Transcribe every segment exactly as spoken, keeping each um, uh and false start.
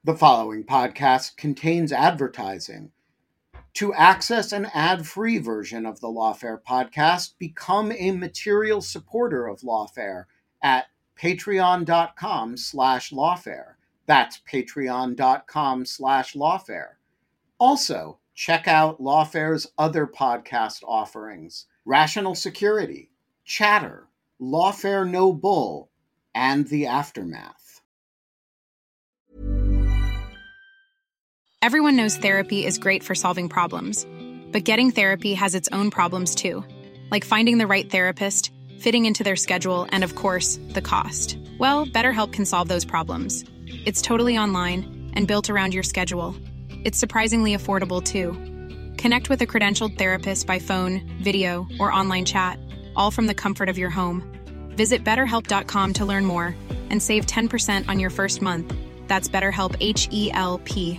The following podcast contains advertising. To access an ad-free version of the Lawfare podcast, become a material supporter of Lawfare at patreon.com slash lawfare. That's patreon.com slash lawfare. Also, check out Lawfare's other podcast offerings: Rational Security, Chatter, Lawfare No Bull, and The Aftermath. Everyone knows therapy is great for solving problems, but getting therapy has its own problems too, like finding the right therapist, fitting into their schedule, and of course, the cost. Well, BetterHelp can solve those problems. It's totally online and built around your schedule. It's surprisingly affordable too. Connect with a credentialed therapist by phone, video, or online chat, all from the comfort of your home. Visit better help dot com to learn more and save ten percent on your first month. That's BetterHelp, H E L P.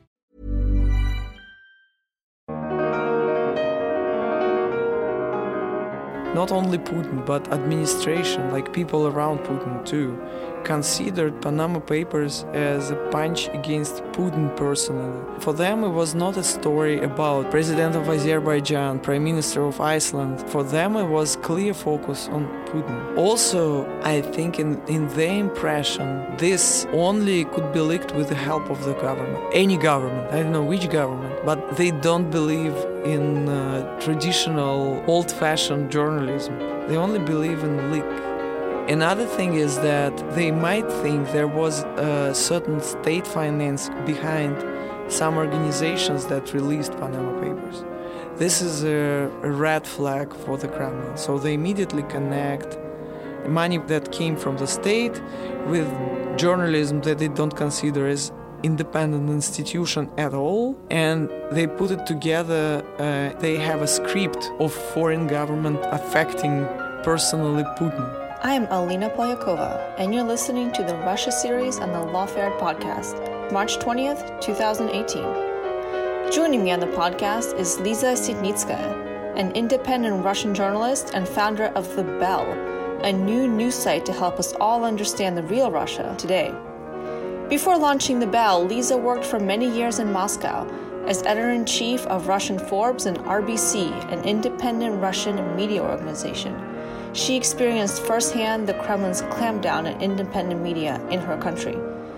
Not only Putin, but administration, like people around Putin too, considered Panama Papers as a punch against Putin personally. For them, it was not a story about President of Azerbaijan, Prime Minister of Iceland. For them, it was clear focus on Putin. Also, I think in, in their impression, this only could be leaked with the help of the government. Any government, I don't know which government, but they don't believe in uh, traditional, old-fashioned journalism. They only believe in leak. Another thing is that they might think there was a certain state finance behind some organizations that released Panama Papers. This is a, a red flag for the Kremlin. So they immediately connect money that came from the state with journalism that they don't consider as independent institution at all, and they put it together. Uh, they have a script of foreign government affecting personally Putin. I'm Alina Polyakova, and you're listening to the Russia series on the Lawfare podcast, March twentieth, twenty eighteen. Joining me on the podcast is Liza Sitnitskaya, an independent Russian journalist and founder of The Bell, a new news site to help us all understand the real Russia today. Before launching The Bell, Liza worked for many years in Moscow as editor-in-chief of Russian Forbes and R B C, an independent Russian media organization. She experienced firsthand the Kremlin's clampdown on independent media in her country,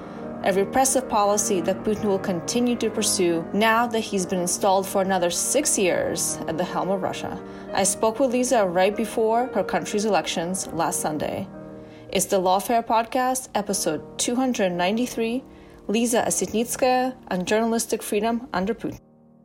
a repressive policy that Putin will continue to pursue now that he's been installed for another six years at the helm of Russia. I spoke with Liza right before her country's elections last Sunday. It's the Lawfare podcast, episode two ninety-three, Liza Sitnitskaya on journalistic freedom under Putin.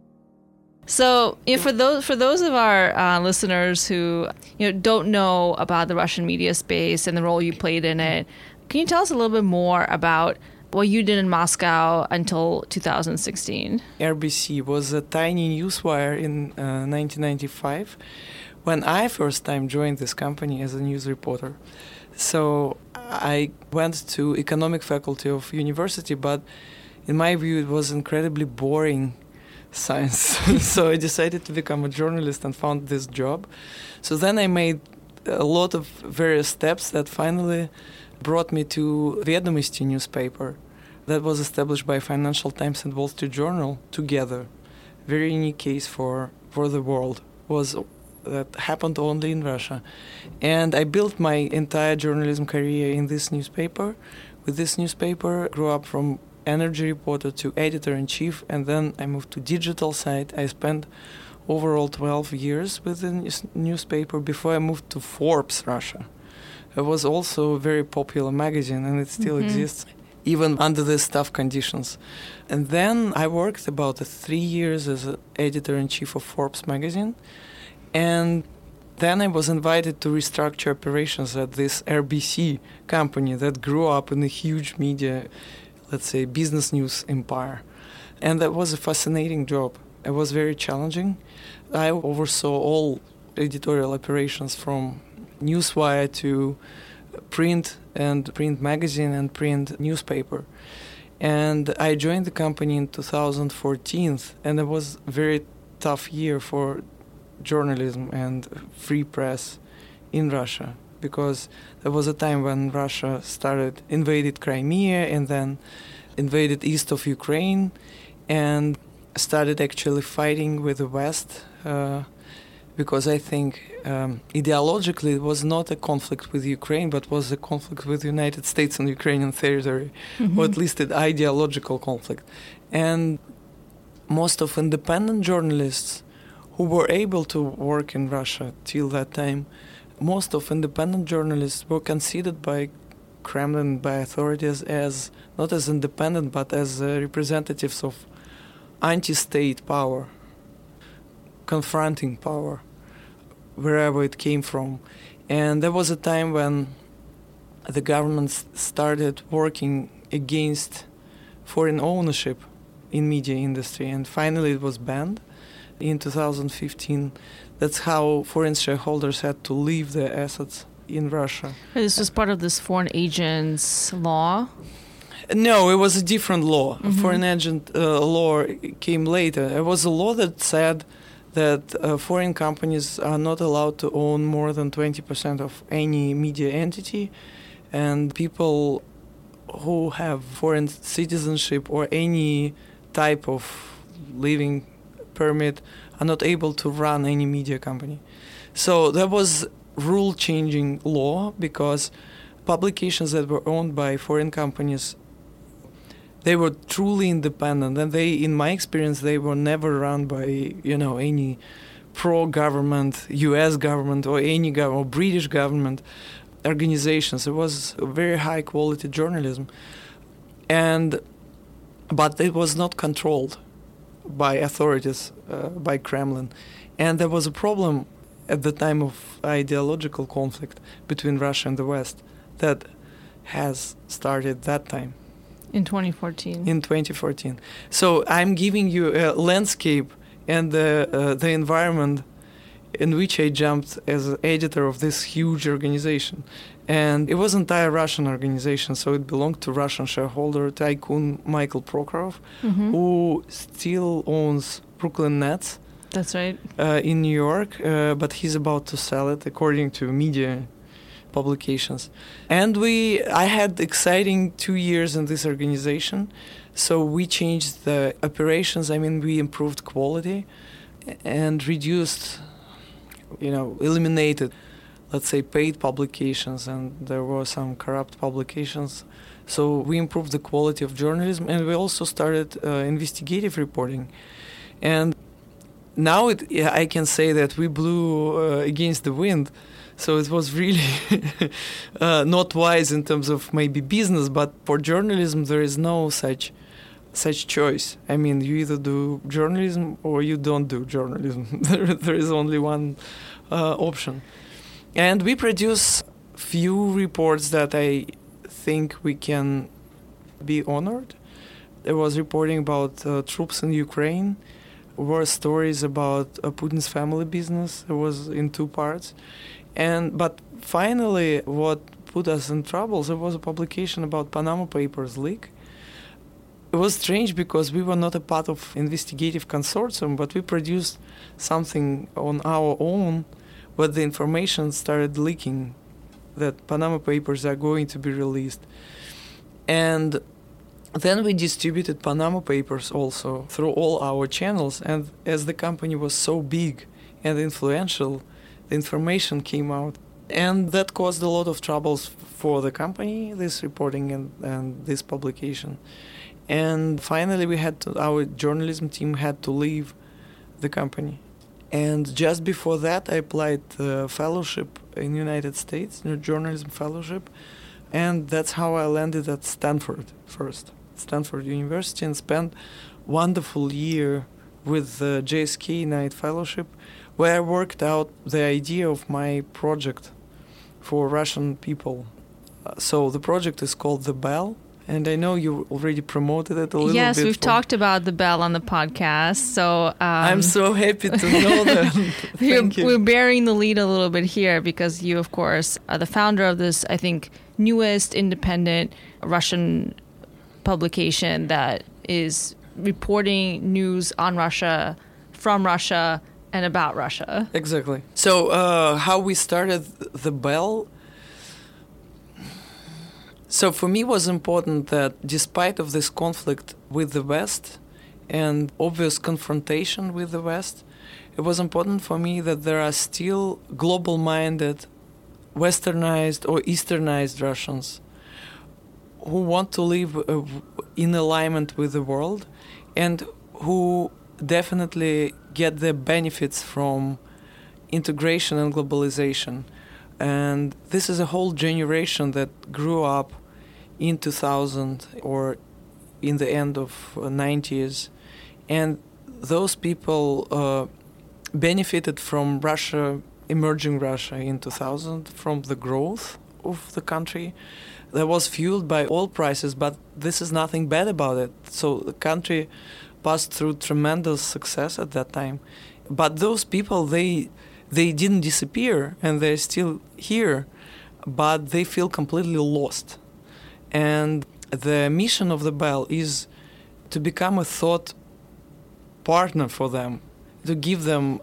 So, you know, for those for those of our uh, listeners who you know don't know about the Russian media space and the role you played in it, can you tell us a little bit more about what you did in Moscow until two thousand sixteen? R B C was a tiny newswire in uh, nineteen ninety-five when I first time joined this company as a news reporter. So I went to economic faculty of university, but in my view it was incredibly boring science. So I decided to become a journalist and found this job. So then I made a lot of various steps that finally brought me to Vedomosti newspaper that was established by Financial Times and Wall Street Journal together. Very unique case for, for the world. Was that happened only in Russia. And I built my entire journalism career in this newspaper. With this newspaper, grew up from energy reporter to editor-in-chief, and then I moved to digital side. I spent overall twelve years with the news- newspaper before I moved to Forbes Russia. It was also a very popular magazine, and it still mm-hmm. exists, even under these tough conditions. And then I worked about uh, three years as an editor-in-chief of Forbes magazine, and then I was invited to restructure operations at this R B C company that grew up in a huge media, let's say, business news empire. And that was a fascinating job. It was very challenging. I oversaw all editorial operations from newswire to print and print magazine and print newspaper. And I joined the company in two thousand fourteen, and it was a very tough year for journalism and free press in Russia, because there was a time when Russia started invaded Crimea, and then invaded east of Ukraine and started actually fighting with the West, uh, because I think um, ideologically it was not a conflict with Ukraine, but was a conflict with the United States and Ukrainian territory, mm-hmm. or at least an ideological conflict. And most of independent journalists who were able to work in Russia till that time, most of independent journalists were considered by Kremlin, by authorities, as not as independent, but as uh, representatives of anti-state power, confronting power, wherever it came from. And there was a time when the government started working against foreign ownership in media industry, and finally it was banned in two thousand fifteen. That's how foreign shareholders had to leave their assets in Russia. This was part of this foreign agents law? No, it was a different law. Mm-hmm. Foreign agent uh, law came later. It was a law that said that uh, foreign companies are not allowed to own more than twenty percent of any media entity, and people who have foreign citizenship or any type of living permit are not able to run any media company. So there was rule-changing law because publications that were owned by foreign companies, they were truly independent, and they, in my experience, they were never run by, you know, any pro-government, U S government or any government, or British government organizations. It was very high-quality journalism, and but it was not controlled by authorities, uh, by Kremlin, and there was a problem at the time of ideological conflict between Russia and the West that has started that time. In twenty fourteen. In twenty fourteen. So I'm giving you a landscape and the uh, the environment in which I jumped as editor of this huge organization. And it was an entire Russian organization, so it belonged to Russian shareholder tycoon Michael Prokhorov, mm-hmm. who still owns Brooklyn Nets. That's right. Uh, in New York, uh, but he's about to sell it, according to media publications. And we, I had exciting two years in this organization, so we changed the operations. I mean, we improved quality and reduced, you know, eliminated, let's say, paid publications, and there were some corrupt publications. So we improved the quality of journalism, and we also started uh, investigative reporting. And now it, yeah, I can say that we blew uh, against the wind. So it was really uh, not wise in terms of maybe business, but for journalism there is no such such choice. I mean, you either do journalism or you don't do journalism. there, there is only one uh, option. And we produce few reports that I think we can be honored. There was reporting about uh, troops in Ukraine. There were stories about uh, Putin's family business. It was in two parts. And but finally, what put us in trouble, there was a publication about Panama Papers leak. It was strange because we were not a part of investigative consortium, but we produced something on our own, but the information started leaking that Panama Papers are going to be released. And then we distributed Panama Papers also through all our channels, and as the company was so big and influential, the information came out, and that caused a lot of troubles for the company, this reporting and, and this publication. And finally, we had to, our journalism team had to leave the company. And just before that, I applied a fellowship in the United States, a journalism fellowship, and that's how I landed at Stanford first, Stanford University, and spent a wonderful year with the J S K Knight Fellowship, where I worked out the idea of my project for Russian people. Uh, so the project is called The Bell, and I know you already promoted it a little yes, bit. Yes, we've for... talked about The Bell on the podcast, so... Um, I'm so happy to know that. Thank we're, you. We're bearing the lead a little bit here because you, of course, are the founder of this, I think, newest independent Russian publication that is reporting news on Russia, from Russia, and about Russia. Exactly. So uh, how we started The Bell, So for me, it was important that despite of this conflict with the West and obvious confrontation with the West, it was important for me that there are still global-minded, Westernized or Easternized Russians who want to live uh, in alignment with the world and who definitely get the benefits from integration and globalization. And this is a whole generation that grew up in two thousand or in the end of uh, nineties. And those people uh, benefited from Russia, emerging Russia in two thousand, from the growth of the country that was fueled by oil prices, but this is nothing bad about it. So the country passed through tremendous success at that time. But those people, they they didn't disappear, and they're still here, but they feel completely lost. And the mission of the Bell is to become a thought partner for them, to give them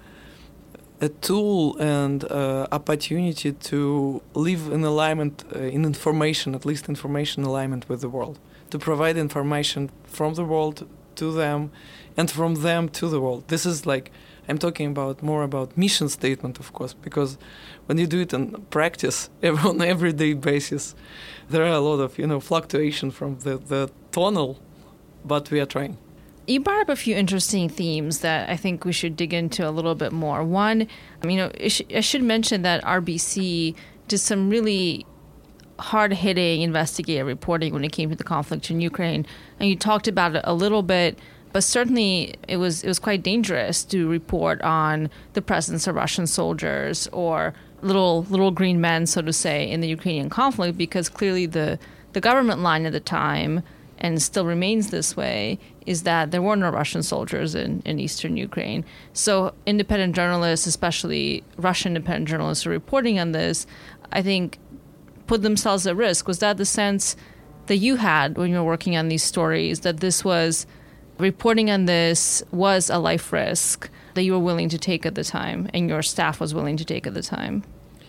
a tool and uh, opportunity to live in alignment, uh, in information, at least information alignment with the world, to provide information from the world to them and from them to the world. This is like, I'm talking about more about mission statement, of course, because when you do it in practice on an everyday basis, there are a lot of, you know, fluctuation from the, the tonal, but we are trying. You brought up a few interesting themes that I think we should dig into a little bit more. One, you know, I should mention that R B C did some really hard-hitting investigative reporting when it came to the conflict in Ukraine, and you talked about it a little bit, but certainly it was it was quite dangerous to report on the presence of Russian soldiers or little little green men, so to say, in the Ukrainian conflict, because clearly the the government line at the time, and still remains this way, is that there were no Russian soldiers in, in eastern Ukraine. So independent journalists, especially Russian independent journalists who are reporting on this, I think put themselves at risk. Was that the sense that you had when you were working on these stories, that this was, reporting on this was a life risk that you were willing to take at the time and your staff was willing to take at the time?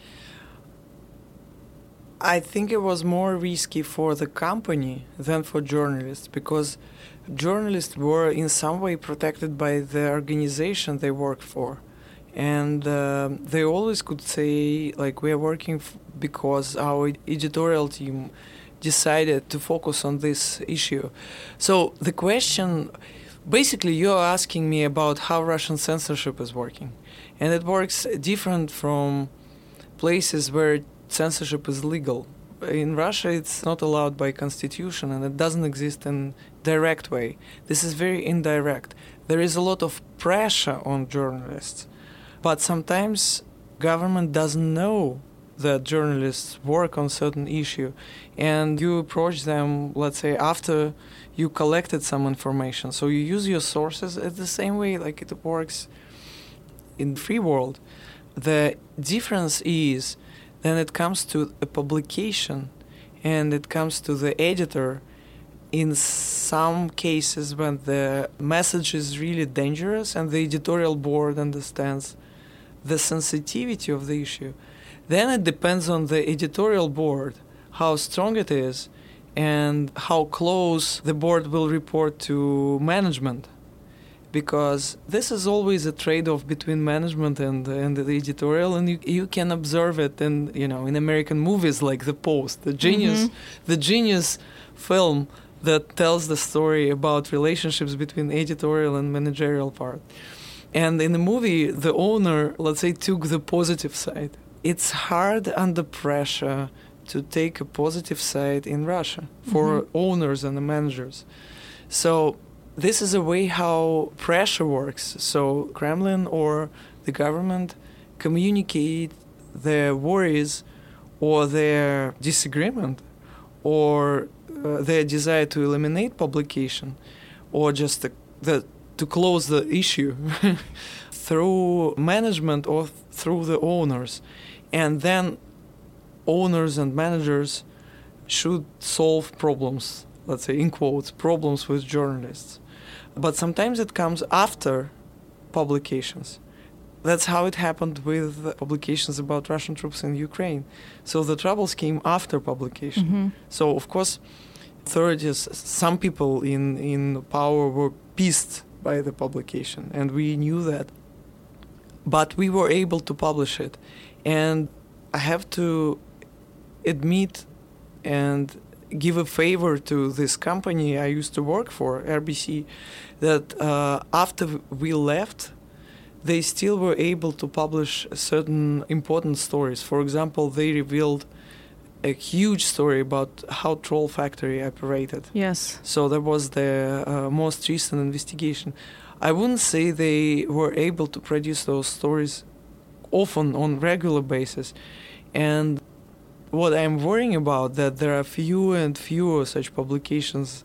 I think it was more risky for the company than for journalists, because journalists were in some way protected by the organization they worked for. And uh, they always could say, like, we are working f- because our editorial team decided to focus on this issue. So the question, basically you're asking me about how Russian censorship is working. And it works different from places where censorship is legal. In Russia, it's not allowed by constitution, and it doesn't exist in direct way. This is very indirect. There is a lot of pressure on journalists, but sometimes government doesn't know that journalists work on certain issue, and you approach them, let's say, after you collected some information. So you use your sources in the same way like it works in the free world. The difference is then it comes to a publication and it comes to the editor in some cases when the message is really dangerous and the editorial board understands the sensitivity of the issue. Then it depends on the editorial board how strong it is and how close the board will report to management. Because this is always a trade-off between management and and the editorial, and you you can observe it in you know in American movies like The Post, the genius, mm-hmm. the genius film that tells the story about relationships between editorial and managerial part. And in the movie, the owner, let's say, took the positive side. It's hard under pressure to take a positive side in Russia for mm-hmm. owners and the managers. So this is a way how pressure works. So Kremlin or the government communicate their worries or their disagreement or uh, their desire to eliminate publication or just the, the, to close the issue through management or th- through the owners. And then owners and managers should solve problems, let's say in quotes, problems with journalists. But sometimes it comes after publications. that's how it happened with publications about Russian troops in Ukraine. So the troubles came after publication. Mm-hmm. So, of course, authorities, some people in, in power were pissed by the publication, and we knew that. But we were able to publish it. And I have to admit and give a favor to this company I used to work for, R B C, that uh, after we left, they still were able to publish certain important stories. For example, they revealed a huge story about how Troll Factory operated. Yes. So that was the uh, most recent investigation. I wouldn't say they were able to produce those stories often on regular basis. And what I'm worrying about, that there are fewer and fewer such publications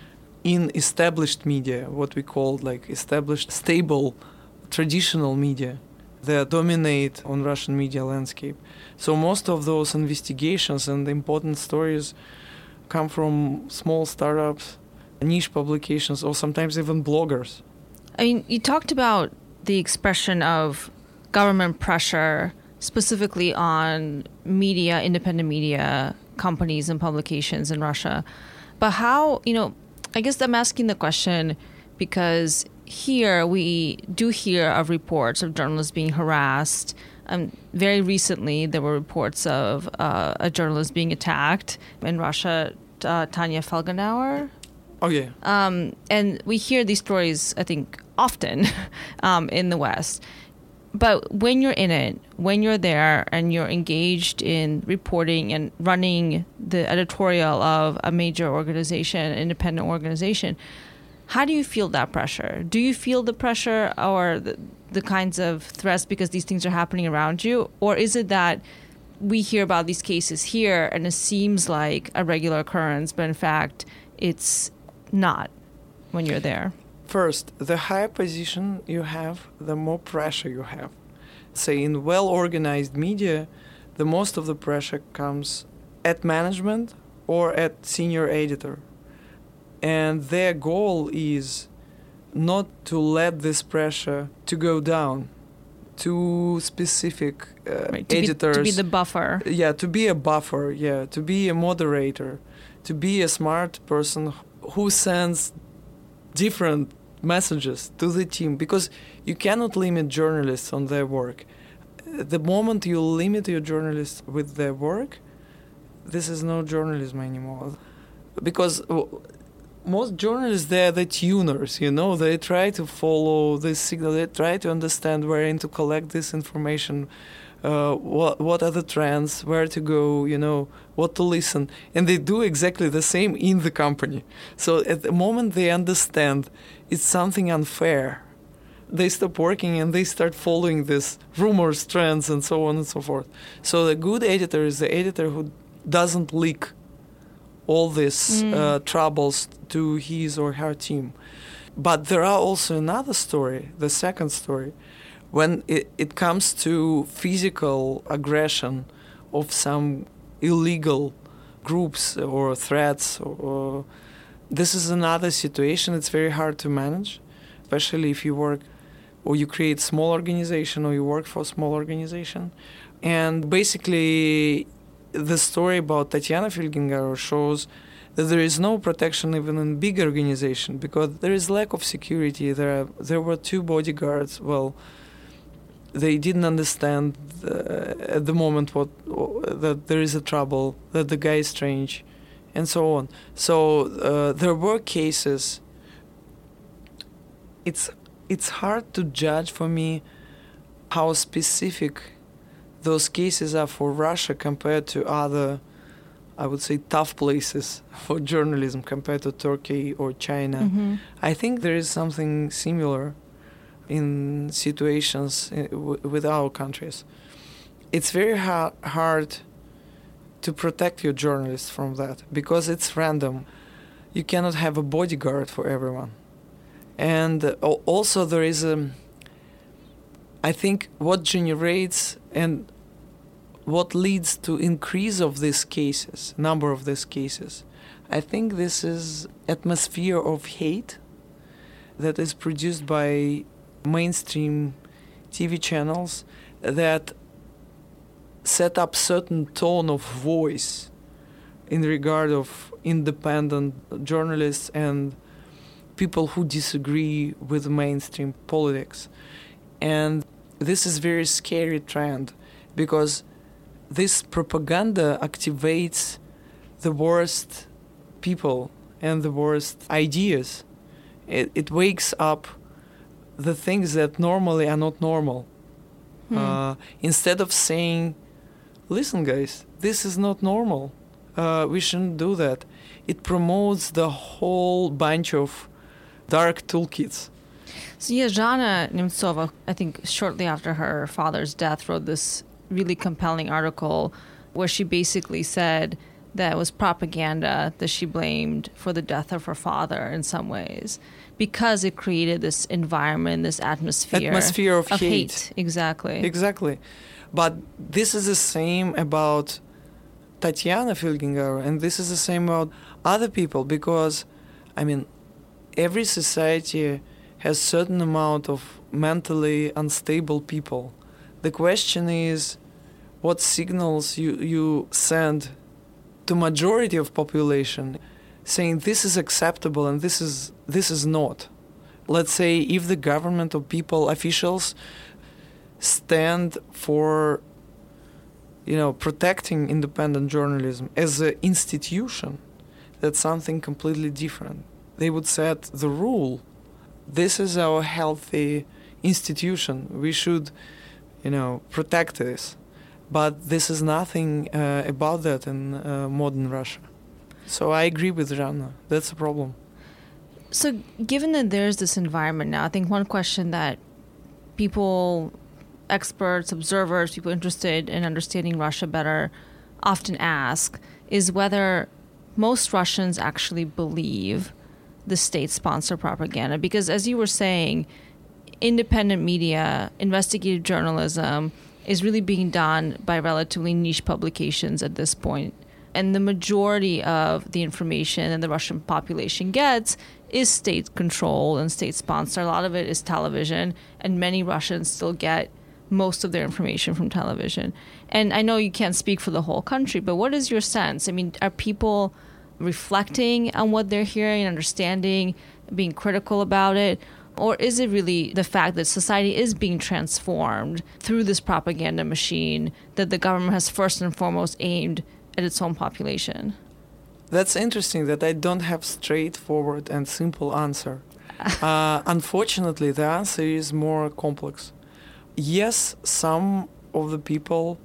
in established media, what we call like established, stable, traditional media that dominate on Russian media landscape. So most of those investigations and important stories come from small startups, niche publications, or sometimes even bloggers. I mean, you talked about the expression of government pressure specifically on media, independent media companies and publications in Russia. But how, you know, I guess I'm asking the question because here we do hear of reports of journalists being harassed. Um, very recently, there were reports of uh, a journalist being attacked in Russia, uh, Tanya Felgenauer. Oh, yeah. Um, and we hear these stories, I think, often um, in the West. But when you're in it, when you're there and you're engaged in reporting and running the editorial of a major organization, an independent organization, how do you feel that pressure? Do you feel the pressure or the, the kinds of threats because these things are happening around you? Or is it that we hear about these cases here and it seems like a regular occurrence, but in fact, it's not when you're there? First, the higher position you have, the more pressure you have. Say, in well-organized media, the most of the pressure comes at management or at senior editor. And their goal is not to let this pressure to go down to specific uh, right, to editors. Be, to be the buffer. Yeah, to be a buffer, yeah, to be a moderator, to be a smart person who sends different messages to the team, because you cannot limit journalists on their work. The moment you limit your journalists with their work, this is no journalism anymore. Because most journalists, they're the tuners, you know, they try to follow this signal, they try to understand where to collect this information, uh, what what are the trends, where to go, you know, what to listen. And they do exactly the same in the company. So at the moment they understand it's something unfair, they stop working and they start following this rumors, trends, and so on and so forth. So the good editor is the editor who doesn't leak all these mm. uh, troubles to his or her team. But there are also another story, the second story, when it, it comes to physical aggression of some illegal groups or threats. Or, or this is another situation. It's very hard to manage, especially if you work or you create small organization or you work for a small organization. And basically, the story about Tatiana Felgenauer shows that there is no protection even in big organization because there is lack of security. There are, there were two bodyguards. Well, they didn't understand uh, at the moment what uh, that there is a trouble, that the guy is strange, and so on. So uh, there were cases. It's it's hard to judge for me how specific those cases are for Russia compared to other, I would say, tough places for journalism compared to Turkey or China. Mm-hmm. I think there is something similar in situations in, w- with our countries. It's very ha- hard to protect your journalists from that because it's random. You cannot have a bodyguard for everyone. And uh, also there is a, I think what generates and what leads to increase of these cases, number of these cases, I think this is atmosphere of hate that is produced by mainstream T V channels that set up certain tone of voice in regard of independent journalists and people who disagree with mainstream politics. And this is a very scary trend because this propaganda activates the worst people and the worst ideas. It, it wakes up the things that normally are not normal. Hmm. Uh, instead of saying, listen guys, this is not normal, uh, we shouldn't do that, it promotes the whole bunch of dark toolkits. So yeah, Zhana Nemtsova, I think shortly after her father's death, wrote this really compelling article where she basically said that it was propaganda that she blamed for the death of her father in some ways, because it created this environment, this atmosphere, atmosphere of, of hate. hate. Exactly. Exactly. But this is the same about Tatiana Filgingova, and this is the same about other people, because, I mean, every society has certain amount of mentally unstable people. The question is what signals you, you send to majority of population saying this is acceptable and this is this is not. Let's say if the government or people, officials stand for, you know, protecting independent journalism as an institution, that's something completely different. They would set the rule. This is our healthy institution. We should, you know, protect this. But this is nothing uh, about that in uh, modern Russia. So I agree with Zhana. That's a problem. So given that there's this environment now, I think one question that people, experts, observers, people interested in understanding Russia better often ask is whether most Russians actually believe the state-sponsored propaganda. Because as you were saying, independent media, investigative journalism is really being done by relatively niche publications at this point. And the majority of the information that the Russian population gets is state-controlled and state-sponsored. A lot of it is television, and many Russians still get most of their information from television. And I know you can't speak for the whole country, but what is your sense? I mean, are people reflecting on what they're hearing, understanding, being critical about it? Or is it really the fact that society is being transformed through this propaganda machine that the government has first and foremost aimed at its own population? That's interesting that I don't have straightforward and simple answer. uh, unfortunately, the answer is more complex. Yes, some of the people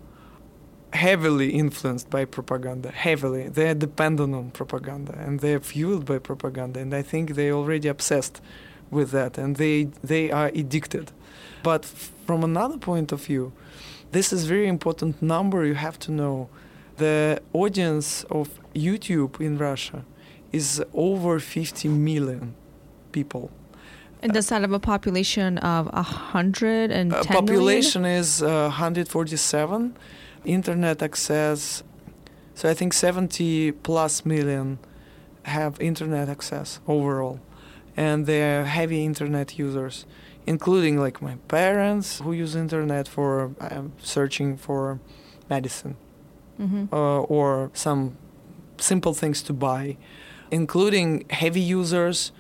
heavily influenced by propaganda, heavily. They're dependent on propaganda and they're fueled by propaganda, and I think they're already obsessed with that and they they are addicted. But from another point of view, this is very important number you have to know. The audience of YouTube in Russia is over fifty million people. And does that have a population of one hundred ten uh, population million? Is uh, one hundred forty-seven. Internet access, so I think seventy plus million have internet access overall. And they're heavy internet users, including like my parents who use internet for uh, searching for medicine, mm-hmm. uh, or some simple things to buy, including heavy users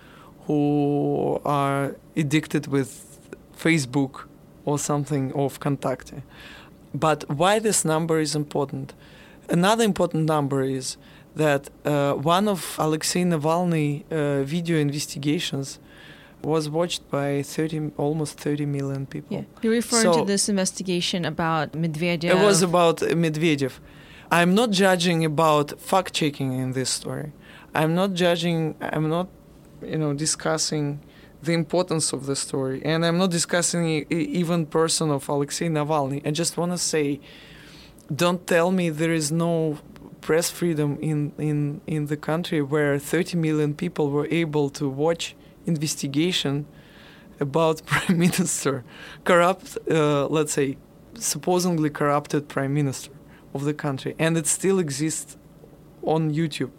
who are addicted with Facebook or something of Kontakte. But why this number is important? Another important number is that uh, one of Alexei Navalny uh, video investigations was watched by thirty, almost thirty million people. Yeah. You're referring so to this investigation about Medvedev. It was about Medvedev. I'm not judging about fact-checking in this story. I'm not judging, I'm not, you know, discussing the importance of the story. And I'm not discussing even person of Alexei Navalny. I just want to say, don't tell me there is no press freedom in, in, in the country where thirty million people were able to watch investigation about prime minister, corrupt, uh, let's say, supposedly corrupted prime minister of the country. And it still exists on YouTube.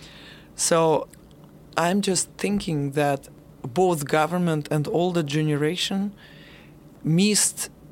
So I'm just thinking that both government and older generation missed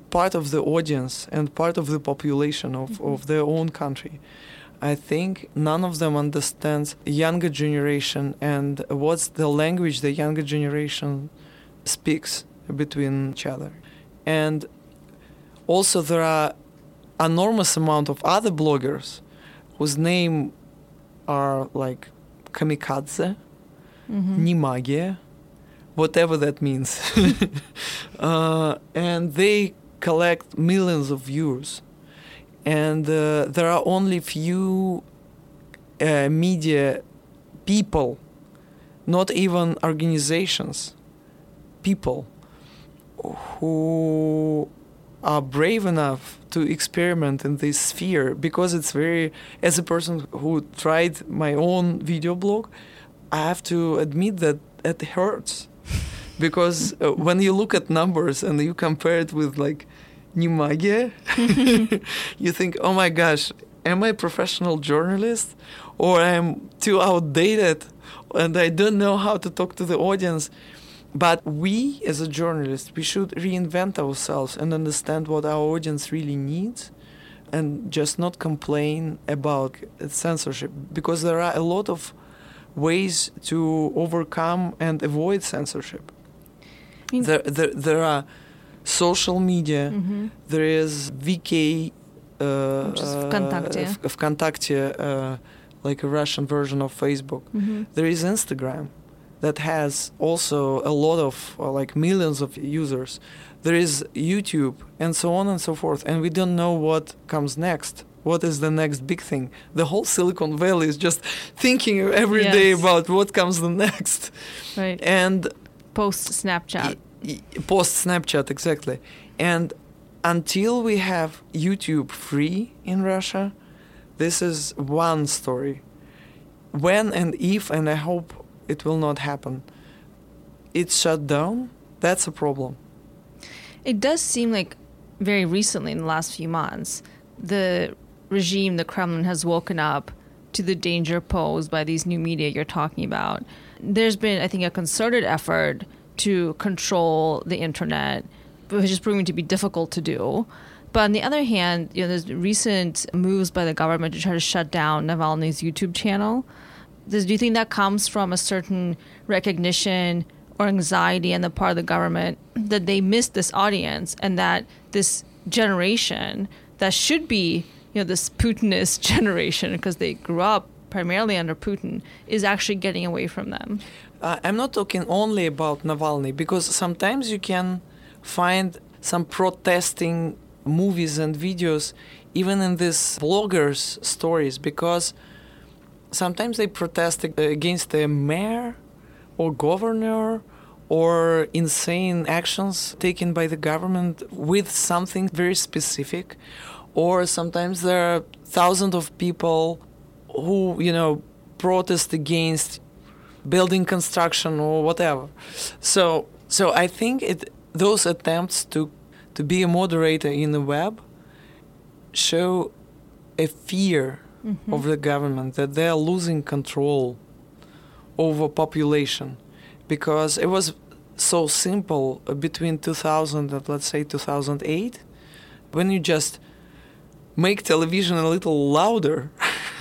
part of the audience and part of the population of, mm-hmm. of their own country. I think none of them understands younger generation and what's the language the younger generation speaks between each other. And also there are enormous amount of other bloggers whose name are like Kamikadze, mm-hmm. Nimagie, whatever that means. uh, and they collect millions of views. And uh, there are only few uh, media people, not even organizations, people who are brave enough to experiment in this sphere, because it's very, as a person who tried my own video blog, I have to admit that it hurts. Because uh, when you look at numbers and you compare it with like Nimagie, you think, oh my gosh, am I a professional journalist? Or I'm too outdated and I don't know how to talk to the audience? But we, as a journalist, we should reinvent ourselves and understand what our audience really needs and just not complain about censorship, because there are a lot of ways to overcome and avoid censorship. I mean, there, there, there are social media, mm-hmm. there is V K, uh, Which is Vkontakte, uh, Vkontakte, uh, like a Russian version of Facebook. Mm-hmm. There is Instagram that has also a lot of, uh, like millions of users. There is YouTube and so on and so forth. And we don't know what comes next. What is the next big thing? The whole Silicon Valley is just thinking every yes. day about what comes the next. Right. And post Snapchat. Y- y- post Snapchat, exactly. And until we have YouTube free in Russia, this is one story. When and if, and I hope it will not happen, it's shut down, that's a problem. It does seem like very recently, in the last few months, the regime, the Kremlin, has woken up to the danger posed by these new media you're talking about. There's been, I think, a concerted effort to control the internet, which is proving to be difficult to do. But on the other hand, you know, there's recent moves by the government to try to shut down Navalny's YouTube channel. Does, do you think that comes from a certain recognition or anxiety on the part of the government that they missed this audience, and that this generation that should be, you know, this Putinist generation, because they grew up primarily under Putin, is actually getting away from them? Uh, I'm not talking only about Navalny, because sometimes you can find some protesting movies and videos even in these bloggers' stories, because sometimes they protest against the mayor or governor or insane actions taken by the government with something very specific. Or sometimes there are thousands of people who, you know, protest against building construction or whatever. So so I think it those attempts to, to be a moderator in the web show a fear mm-hmm. of the government that they are losing control over population, because it was so simple between two thousand and let's say two thousand eight, when you just make television a little louder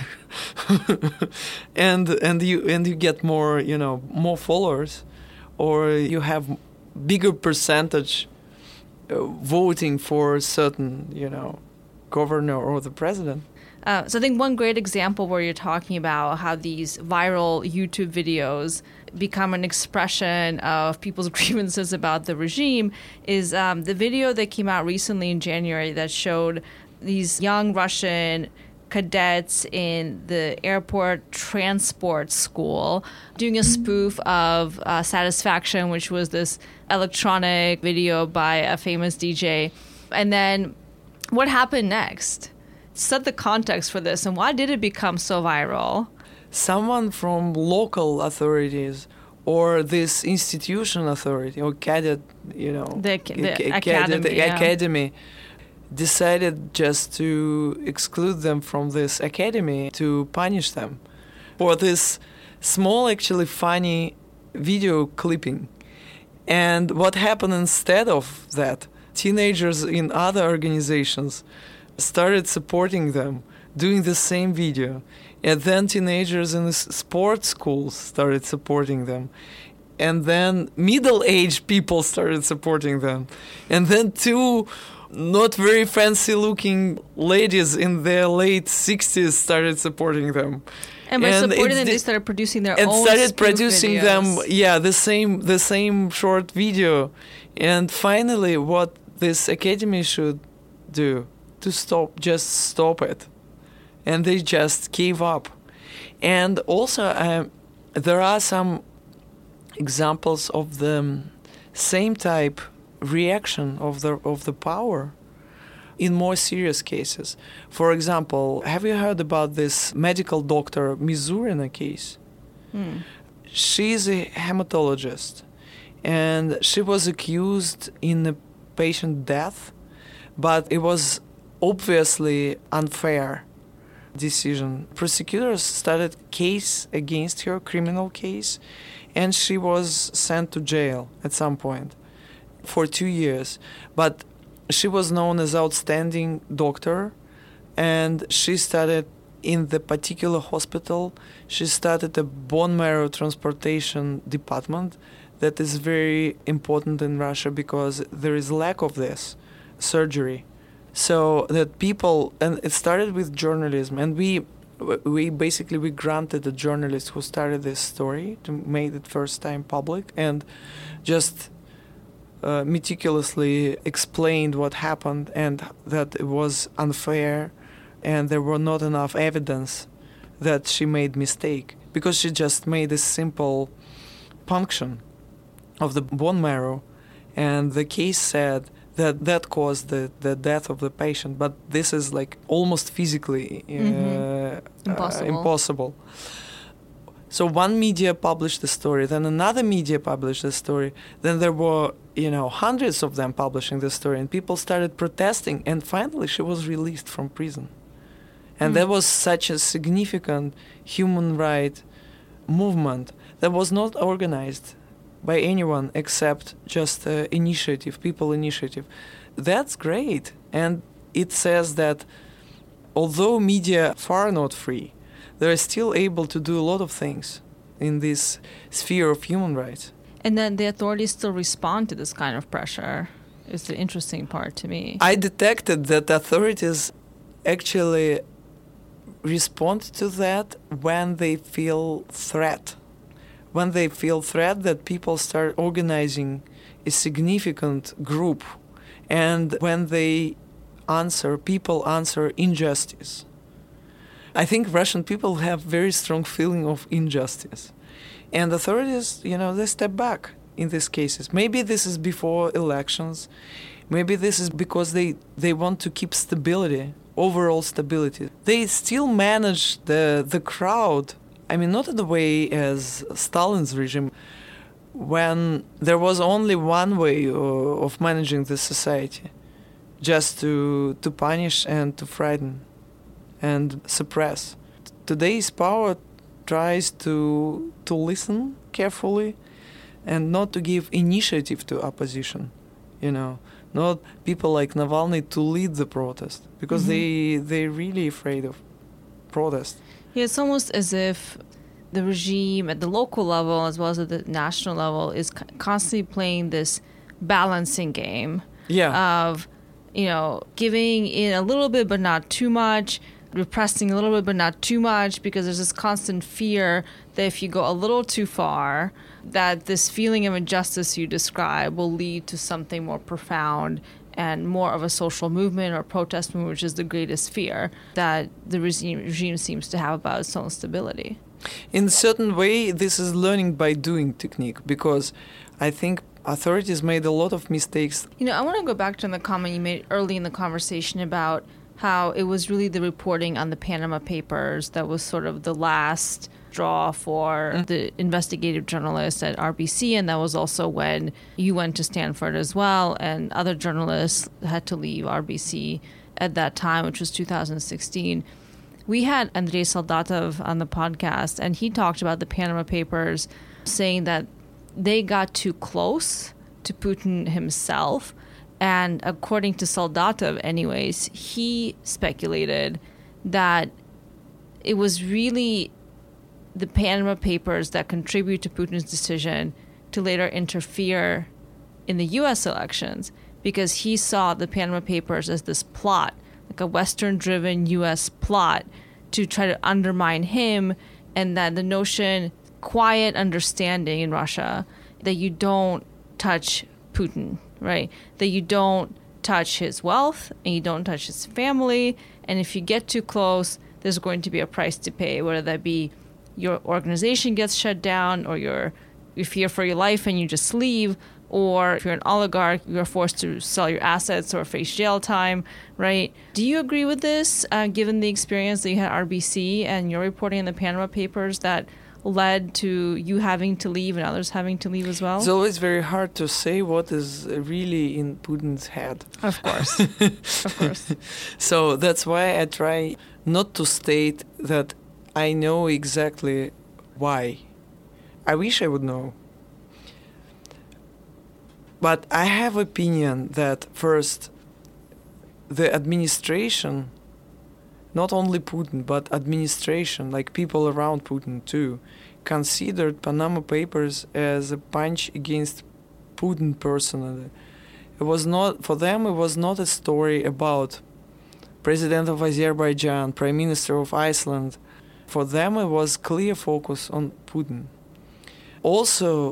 and and you and you get more, you know, more followers, or you have bigger percentage uh, voting for a certain, you know, governor or the president. Uh, so I think one great example where you're talking about how these viral YouTube videos become an expression of people's grievances about the regime is um, the video that came out recently in January that showed these young Russian cadets in the airport transport school doing a spoof of uh, Satisfaction, which was this electronic video by a famous D J. And then what happened next? Set the context for this, and why did it become so viral? Someone from local authorities or this institution authority or cadet, you know, the, the ca- academy, the yeah. academy decided just to exclude them from this academy, to punish them for this small, actually funny video clipping. And what happened instead of that? teenagers in other organizations started supporting them, doing the same video. And then teenagers in the sports schools started supporting them. And then middle-aged people started supporting them. And then two not very fancy-looking ladies in their late sixties started supporting them. And by and supporting them, they started producing their and own started spoof producing videos. them, yeah, the same the same short video. And finally, what this academy should do to stop, just stop it. And they just gave up. And also, um, there are some examples of the same type reaction of the of the power in more serious cases. For example, have you heard about this medical doctor Mizurina case? Hmm. She's a hematologist, and she was accused in a patient death, but it was obviously unfair decision. Prosecutors started case against her, criminal case, and she was sent to jail at some point for two years. But she was known as outstanding doctor, and she started in the particular hospital, she started a bone marrow transplantation department that is very important in Russia because there is lack of this surgery. So that people, and it started with journalism, and we we basically we granted a journalist who started this story to make it first time public and just uh, meticulously explained what happened and that it was unfair and there were not enough evidence that she made mistake because she just made a simple punction of the bone marrow, and the case said that that caused the, the death of the patient, but this is like almost physically uh, mm-hmm. impossible. Uh, impossible. So one media published the story, then another media published the story, then there were, you know, hundreds of them publishing the story, and people started protesting, and finally she was released from prison. And mm. that was such a significant human rights movement that was not organized by anyone except just uh, initiative, people initiative. That's great. And it says that although media far not free, they're still able to do a lot of things in this sphere of human rights. And then the authorities still respond to this kind of pressure is the interesting part to me. I detected that authorities actually respond to that when they feel threat. When they feel threat that people start organizing a significant group, and when they answer, people answer injustice. I think Russian people have very strong feeling of injustice. And authorities, you know, they step back in these cases. Maybe this is before elections. Maybe this is because they, they want to keep stability, overall stability. They still manage the the crowd. I mean, not in the way as Stalin's regime, when there was only one way of managing the society, just to to punish and to frighten and suppress. Today's power tries to to listen carefully and not to give initiative to opposition, you know, not people like Navalny to lead the protest, because mm-hmm. they, they're really afraid of protest. Yeah, it's almost as if the regime at the local level as well as at the national level is constantly playing this balancing game yeah. of, you know, giving in a little bit but not too much, repressing a little bit but not too much, because there's this constant fear that if you go a little too far, that this feeling of injustice you describe will lead to something more profound and more of a social movement or protest movement, which is the greatest fear that the regime, regime seems to have about its own stability. In a certain way, this is learning by doing technique, because I think authorities made a lot of mistakes. You know, I want to go back to the comment you made early in the conversation about how it was really the reporting on the Panama Papers that was sort of the last draw for mm. the investigative journalists at R B C, and that was also when you went to Stanford as well, and other journalists had to leave R B C at that time, which was two thousand sixteen. We had Andrei Soldatov on the podcast, and he talked about the Panama Papers, saying that they got too close to Putin himself, And according to Soldatov, anyways, he speculated that it was really the Panama Papers that contribute to Putin's decision to later interfere in the U S elections, because he saw the Panama Papers as this plot, like a Western-driven U S plot to try to undermine him, and that the notion, quiet understanding in Russia, that you don't touch Putin, right? That you don't touch his wealth and you don't touch his family. And if you get too close, there's going to be a price to pay, whether that be your organization gets shut down, or you're, you fear for your life and you just leave, or if you're an oligarch, you're forced to sell your assets or face jail time, right? Do you agree with this, uh, given the experience that you had at R B C and your reporting in the Panama Papers that led to you having to leave and others having to leave as well? It's always very hard to say what is really in Putin's head. Of course. Of course. So that's why I try not to state that I know exactly why. I wish I would know. But I have opinion that first, the administration, not only Putin, but administration, like people around Putin too, considered Panama Papers as a punch against Putin personally. It was not, for them, it was not a story about President of Azerbaijan, Prime Minister of Iceland. For them, it was clear focus on Putin. Also,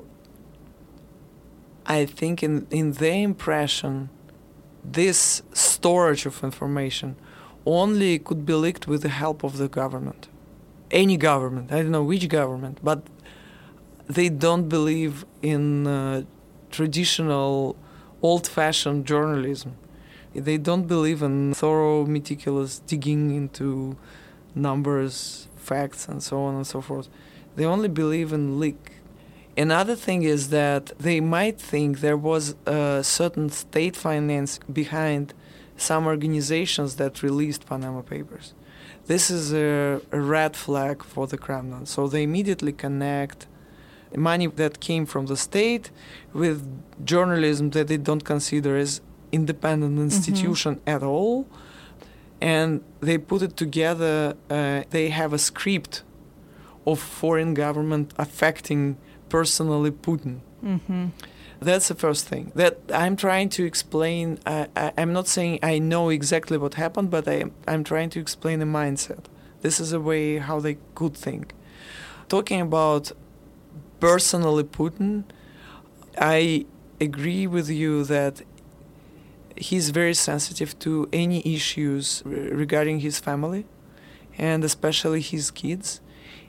I think in, in their impression, this storage of information only could be leaked with the help of the government. Any government, I don't know which government, but they don't believe in uh, traditional, old-fashioned journalism. They don't believe in thorough, meticulous digging into numbers, facts, and so on and so forth. They only believe in leak. Another thing is that they might think there was a certain state finance behind some organizations that released Panama Papers. This is a, a red flag for the Kremlin. So they immediately connect money that came from the state with journalism that they don't consider as independent institution mm-hmm. at all. And they put it together. Uh, they have a script of foreign government affecting personally Putin. Mm-hmm. That's the first thing that I'm trying to explain. I, I, I'm not saying I know exactly what happened, but I, I'm trying to explain the mindset. This is a way how they could think. Talking about personally Putin, I agree with you that he's very sensitive to any issues regarding his family, and especially his kids.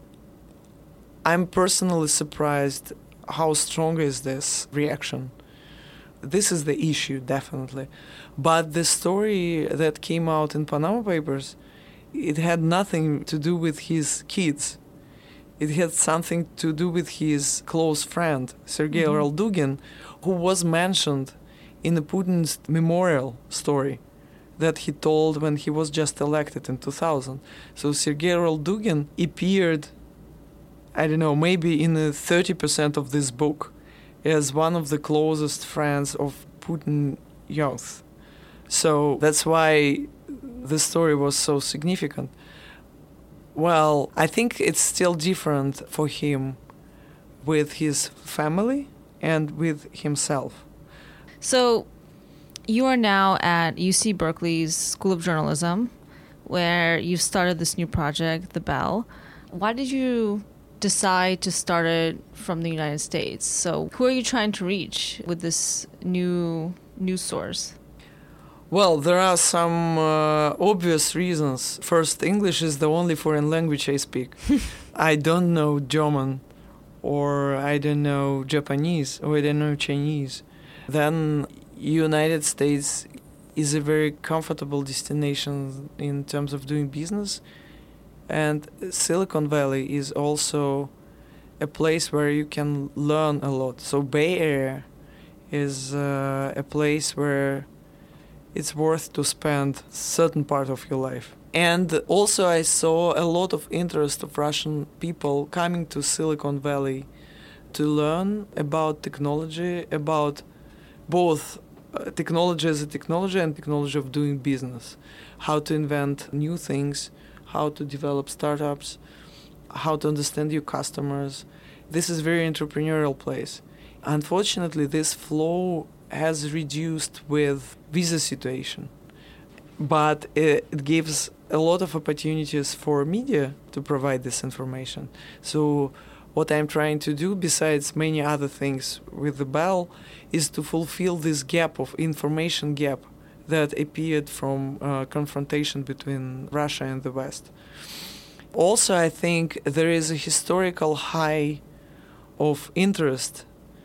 I'm personally surprised how strong is this reaction. This is the issue, definitely. But the story that came out in Panama Papers, it had nothing to do with his kids. It had something to do with his close friend, Sergei mm-hmm. Roldugin, who was mentioned in the Putin's memorial story that he told when he was just elected in two thousand. So Sergei Roldugin appeared, I don't know, maybe in the thirty percent of this book as one of the closest friends of Putin youth. So that's why the story was so significant. Well, I think it's still different for him with his family and with himself. So you are now at U C Berkeley's School of Journalism, where you've started this new project, The Bell. Why did you decide to start it from the United States? So who are you trying to reach with this new news source? Well, there are some uh, obvious reasons. First, English is the only foreign language I speak. I don't know German, or I don't know Japanese, or I don't know Chinese. Then United States is a very comfortable destination in terms of doing business. And Silicon Valley is also a place where you can learn a lot. So Bay Area is uh, a place where it's worth to spend certain part of your life. And also I saw a lot of interest of Russian people coming to Silicon Valley to learn about technology, about both uh, technology as a technology and technology of doing business, how to invent new things, how to develop startups, how to understand your customers. This is a very entrepreneurial place. Unfortunately, this flow has reduced with visa situation, but it, it gives a lot of opportunities for media to provide this information. So what I'm trying to do, besides many other things with the Bell, is to fulfill this gap of information gap that appeared from uh, confrontation between Russia and the West. Also, I think there is a historical high of interest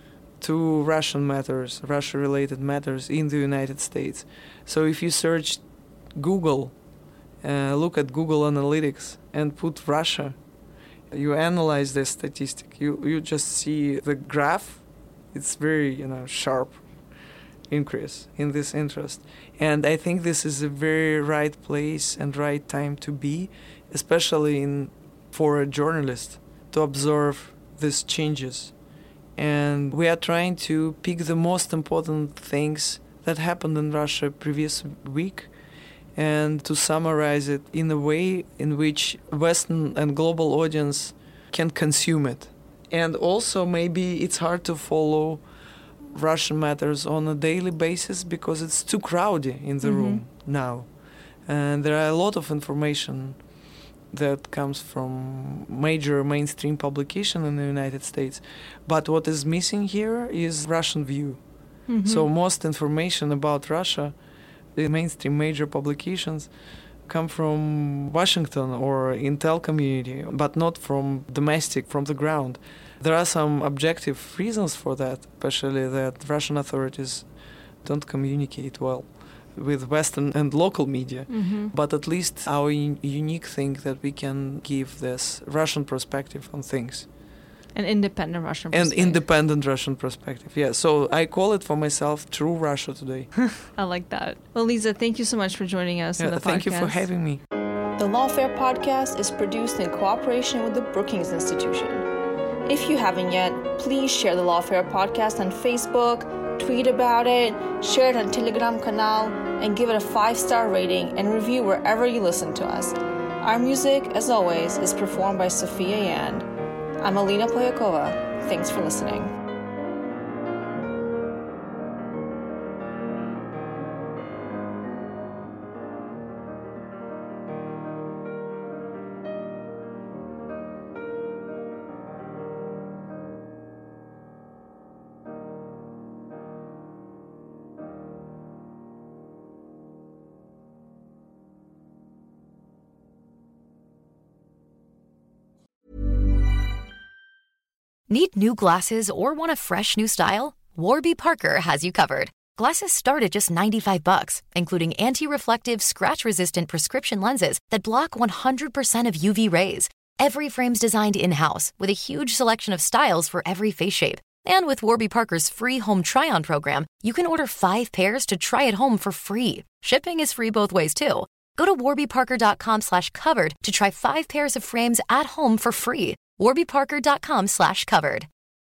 to Russian matters, Russia-related matters in the United States. So if you search Google, uh, look at Google Analytics and put Russia, you analyze the statistic, you, you just see the graph. It's very, you know, sharp increase in this interest. And I think this is a very right place and right time to be, especially in for a journalist to observe these changes. And we are trying to pick the most important things that happened in Russia previous week and to summarize it in a way in which Western and global audience can consume it. And also maybe it's hard to follow Russian matters on a daily basis because it's too crowded in the mm-hmm. room now. And there are a lot of information that comes from major mainstream publication in the United States. But what is missing here is Russian view. Mm-hmm. So most information about Russia, the mainstream major publications, come from Washington or Intel community, but not from domestic, from the ground. There are some objective reasons for that, especially that Russian authorities don't communicate well with Western and local media. Mm-hmm. But at least our un- unique thing that we can give this Russian perspective on things. An independent Russian perspective. An independent Russian perspective, yeah. So I call it for myself True Russia Today. I like that. Well, Lisa, thank you so much for joining us yeah, on the thank podcast. Thank you for having me. The Lawfare podcast is produced in cooperation with the Brookings Institution. If you haven't yet, please share the Lawfare podcast on Facebook, tweet about it, share it on Telegram canal, and give it a five-star rating and review wherever you listen to us. Our music, as always, is performed by Sophia Yan. I'm Alina Polyakova. Thanks for listening. Need new glasses or want a fresh new style? Warby Parker has you covered. Glasses start at just ninety-five bucks, including anti-reflective, scratch-resistant prescription lenses that block one hundred percent of U V rays. Every frame's designed in-house with a huge selection of styles for every face shape. And with Warby Parker's free home try-on program, you can order five pairs to try at home for free. Shipping is free both ways, too. Go to warbyparker.com slash covered to try five pairs of frames at home for free. warbyparker.com slash covered.